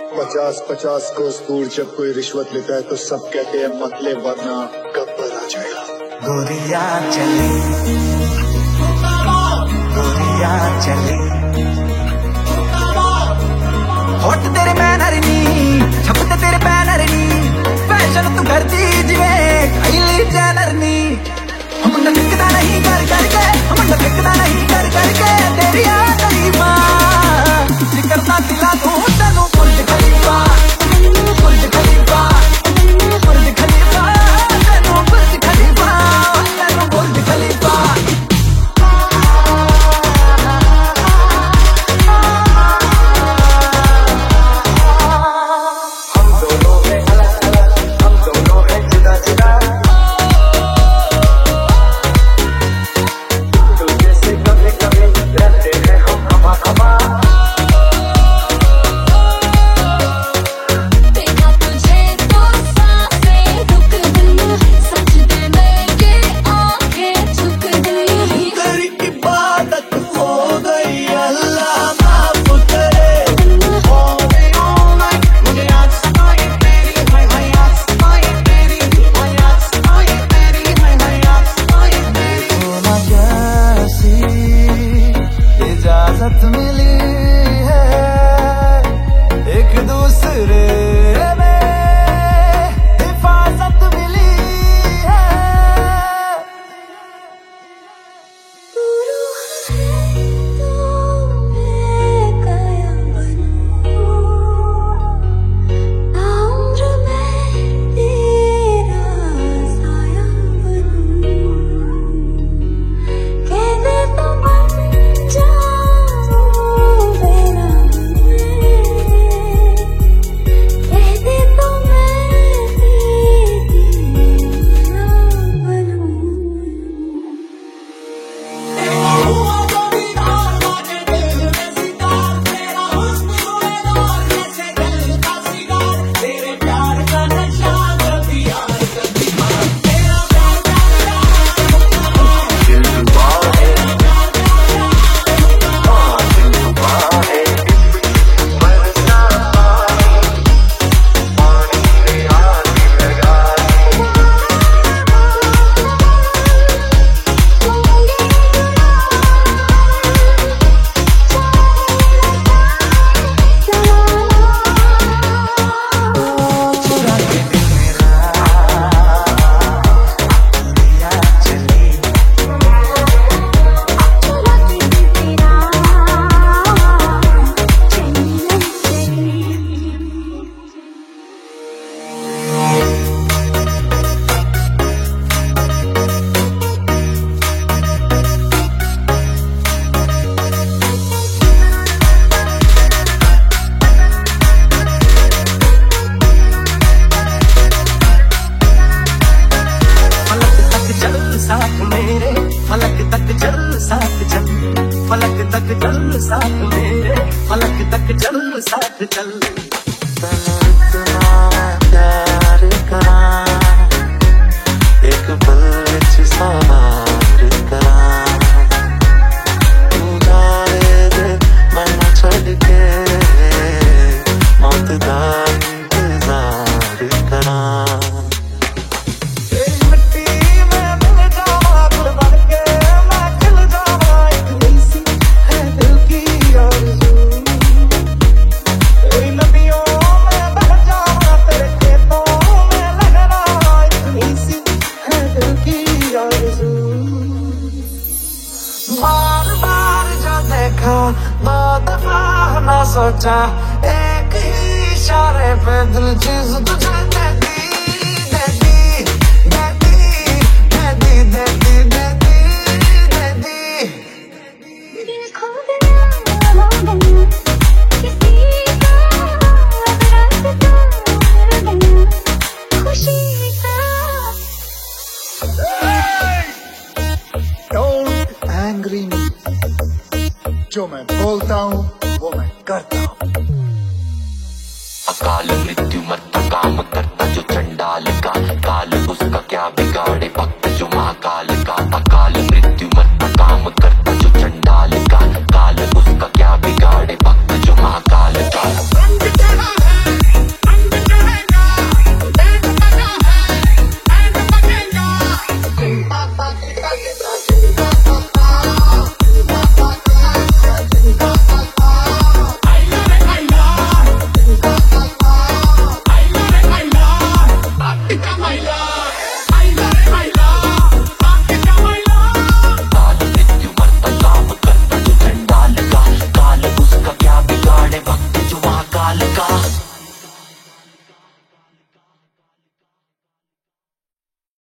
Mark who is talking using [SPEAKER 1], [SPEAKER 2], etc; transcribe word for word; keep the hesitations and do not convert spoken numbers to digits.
[SPEAKER 1] पचास पचास कोस दूर जब कोई रिश्वत लेता है तो सब कहते हैं मतले, वरना गब्बर आ जाएगा।
[SPEAKER 2] गोरिया चली गोरिया चली होठ तेरे बैनर नी छपते तेरे बैनर नी फैशन तू करती जिवे काइली जैनर नी हम मुंडा फिकदा नहीं कर करके हम मुंडा फिकदा नहीं कर करके तेरी आ करीबा जिकरता दिला तू तेनू बुर्ज खलीफा बुर्ज खलीफा बुर्ज खलीफा तेनू बुर्ज खलीफा तेनू बुर्ज खलीफा इजाजत मिली है एक दूसरे में हिफाजत मिली है
[SPEAKER 3] तू रूह है तो मैं काया बनूं ताउम्र मैं तेरा साया बनूं कह दे तो बन जाऊं मेरा कह दे तो मैं तेरी माया बनूं।
[SPEAKER 2] साथ मेरे फलक तक चल साथ चल फलक तक चल साथ मेरे फलक तक चल साथ चल तनु इतना प्यार करा एक पल विच सवार करा तू जाने दे मैनू छड़ के मौत दा इंतजार करा बार बार जो देखा दो दफा ना सोचा एक ही इशारे पे दिल चीज तुझे दे दी दे दी दे दी दे दी दे दी दे दी
[SPEAKER 3] दिल खो गया हो गया किसी का रास्ता मिल गया खुशी का।
[SPEAKER 1] Don't angry me. जो मैं बोलता हूँ वो मैं करता हूँ।
[SPEAKER 2] अकाल मृत्यु मत काम करता